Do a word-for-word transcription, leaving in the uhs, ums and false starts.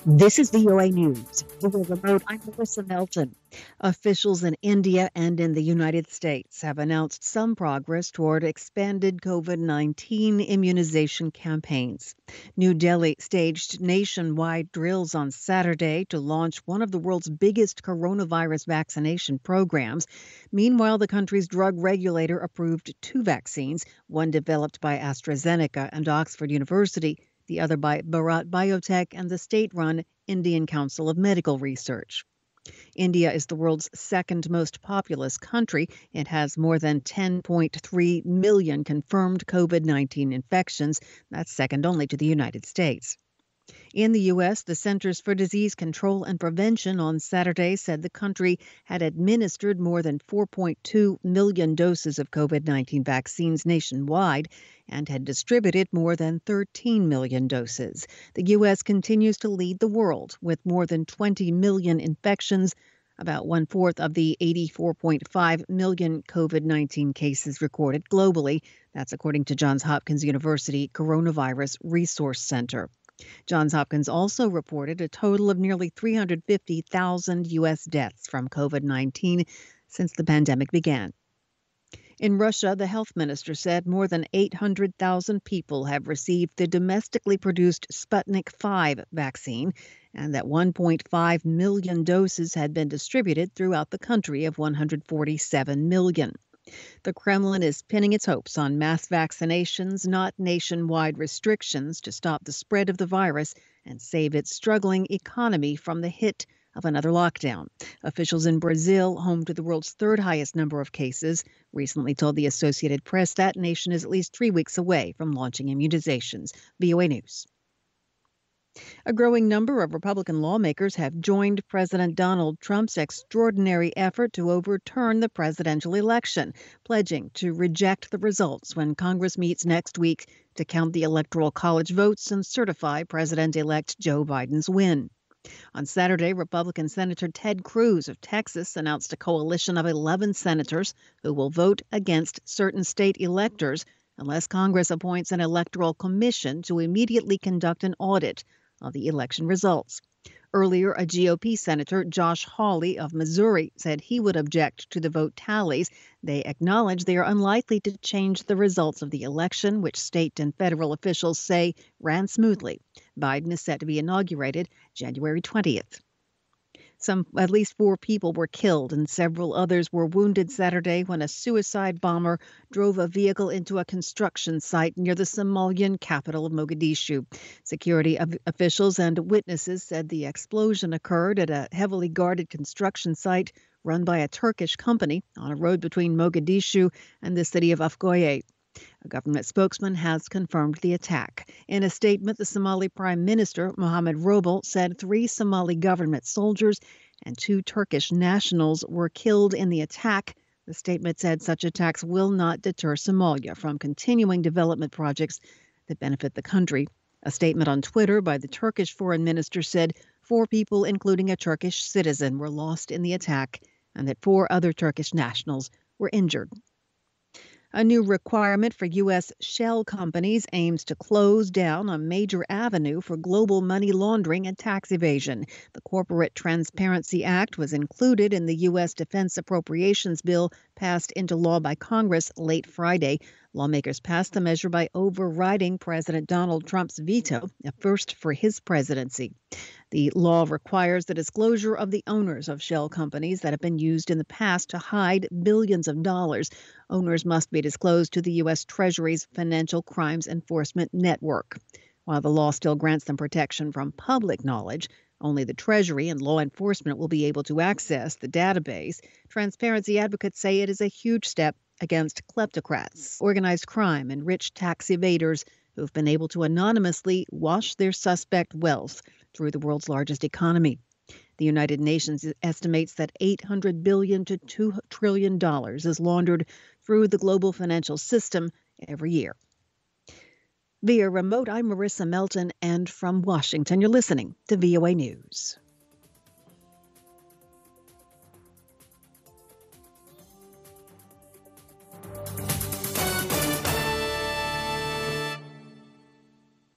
This is V O A News. Via remote, I'm Melissa Melton. Officials in India and in the United States have announced some progress toward expanded COVID nineteen immunization campaigns. New Delhi staged nationwide drills on Saturday to launch one of the world's biggest coronavirus vaccination programs. Meanwhile, the country's drug regulator approved two vaccines, one developed by AstraZeneca and Oxford University, the other by Bharat Biotech and the state-run Indian Council of Medical Research. India is the world's second most populous country. It has more than ten point three million confirmed COVID nineteen infections. That's second only to the United States. In the U S, the Centers for Disease Control and Prevention on Saturday said the country had administered more than four point two million doses of COVID nineteen vaccines nationwide and had distributed more than thirteen million doses. The U S continues to lead the world with more than twenty million infections, about one-fourth of the eighty-four point five million COVID nineteen cases recorded globally. That's according to Johns Hopkins University Coronavirus Resource Center. Johns Hopkins also reported a total of nearly three hundred fifty thousand U S deaths from COVID nineteen since the pandemic began. In Russia, the health minister said more than eight hundred thousand people have received the domestically produced Sputnik five vaccine and that one point five million doses had been distributed throughout the country of one hundred forty-seven million. The Kremlin is pinning its hopes on mass vaccinations, not nationwide restrictions, to stop the spread of the virus and save its struggling economy from the hit of another lockdown. Officials in Brazil, home to the world's third highest number of cases, recently told the Associated Press that nation is at least three weeks away from launching immunizations. V O A News. A growing number of Republican lawmakers have joined President Donald Trump's extraordinary effort to overturn the presidential election, pledging to reject the results when Congress meets next week to count the Electoral College votes and certify President-elect Joe Biden's win. On Saturday, Republican Senator Ted Cruz of Texas announced a coalition of eleven senators who will vote against certain state electors unless Congress appoints an electoral commission to immediately conduct an audit of the election results. Earlier, a G O P Senator, Josh Hawley of Missouri, said he would object to the vote tallies. They acknowledge they are unlikely to change the results of the election, which state and federal officials say ran smoothly. Biden is set to be inaugurated January twentieth. Some, at least four people were killed and several others were wounded Saturday when a suicide bomber drove a vehicle into a construction site near the Somalian capital of Mogadishu. Security officials and witnesses said the explosion occurred at a heavily guarded construction site run by a Turkish company on a road between Mogadishu and the city of Afgoye. A government spokesman has confirmed the attack. In a statement, the Somali Prime Minister, Mohamed Roble, said three Somali government soldiers and two Turkish nationals were killed in the attack. The statement said such attacks will not deter Somalia from continuing development projects that benefit the country. A statement on Twitter by the Turkish foreign minister said four people, including a Turkish citizen, were lost in the attack and that four other Turkish nationals were injured. A new requirement for U S shell companies aims to close down a major avenue for global money laundering and tax evasion. The Corporate Transparency Act was included in the U S Defense Appropriations Bill passed into law by Congress late Friday. Lawmakers passed the measure by overriding President Donald Trump's veto, a first for his presidency. The law requires the disclosure of the owners of shell companies that have been used in the past to hide billions of dollars. Owners must be disclosed to the U S Treasury's Financial Crimes Enforcement Network. While the law still grants them protection from public knowledge, only the Treasury and law enforcement will be able to access the database. Transparency advocates say it is a huge step against kleptocrats, organized crime, and rich tax evaders who've been able to anonymously wash their suspect wealth through the world's largest economy. The United Nations estimates that eight hundred billion dollars to two trillion dollars is laundered through the global financial system every year. Via remote, I'm Marissa Melton, and from Washington, you're listening to V O A News.